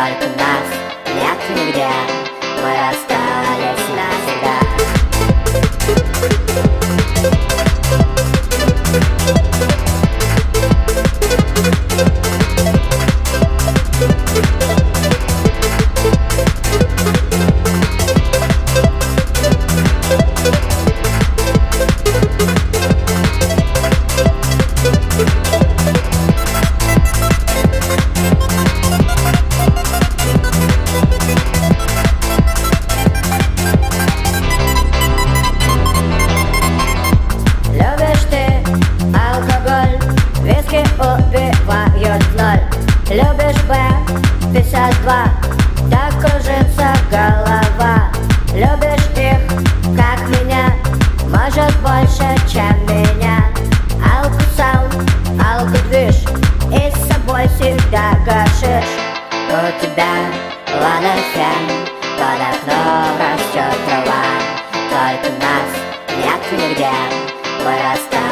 только нас нет нигде, мы остались навсегда. Убивают в ноль. Любишь Б-52, так кружится голова. Любишь их, как меня, может больше, чем меня. Алко-саунд, алко-движ, и с собой всегда гашиш. У тебя Лада FM, под окном растет трава. Только нас нет нигде, мы остались.